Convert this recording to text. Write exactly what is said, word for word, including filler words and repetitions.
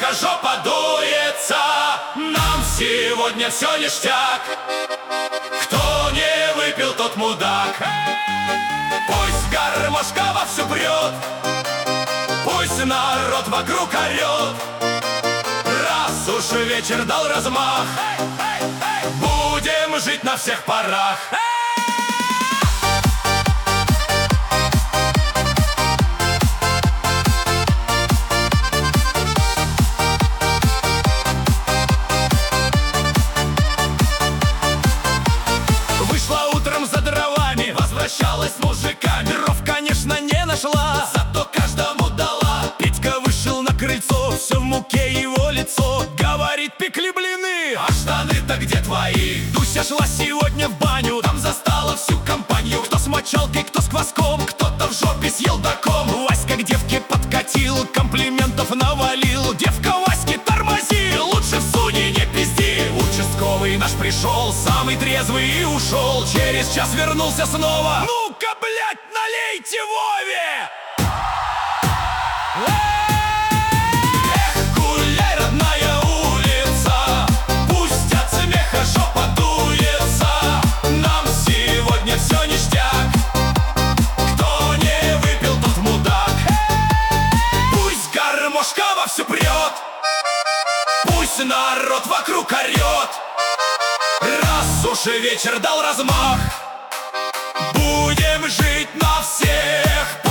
смеха жопа дуется. Нам сегодня все ништяк. Кто не выпил, тот мудак. Пусть гармошка вовсю прет, пусть народ вокруг орет. Раз уж вечер дал размах, будем жить на всех парах. Вышла утром за дровами, возвращалась с мужиками. Дров, конечно, не нашла, зато каждому дала. Петька вышел на крыльцо, все в муке его лицо. Говорит: пекли блины, а штаны-то где твои? Дуся шла сегодня в баню, там застала всю компанию. Кто с мочалкой, кто с кваском, кто-то в жопе с елдаком. Васька к девке подкатил, комплиментов навалил. Девка Ваське: тормози, лучше в суне не пизди. Участковый наш пришел, самый трезвый, и ушел. Через час вернулся снова: ну-ка, блядь, налейте Вове! Эх, гуляй, родная улица, пусть от смеха жопа дуется. Нам сегодня все ништяк. Кто не выпил, тот мудак. Пусть гармошка вовсю прет, пусть народ вокруг орет. Раз уж вечер дал размах, будем жить на всех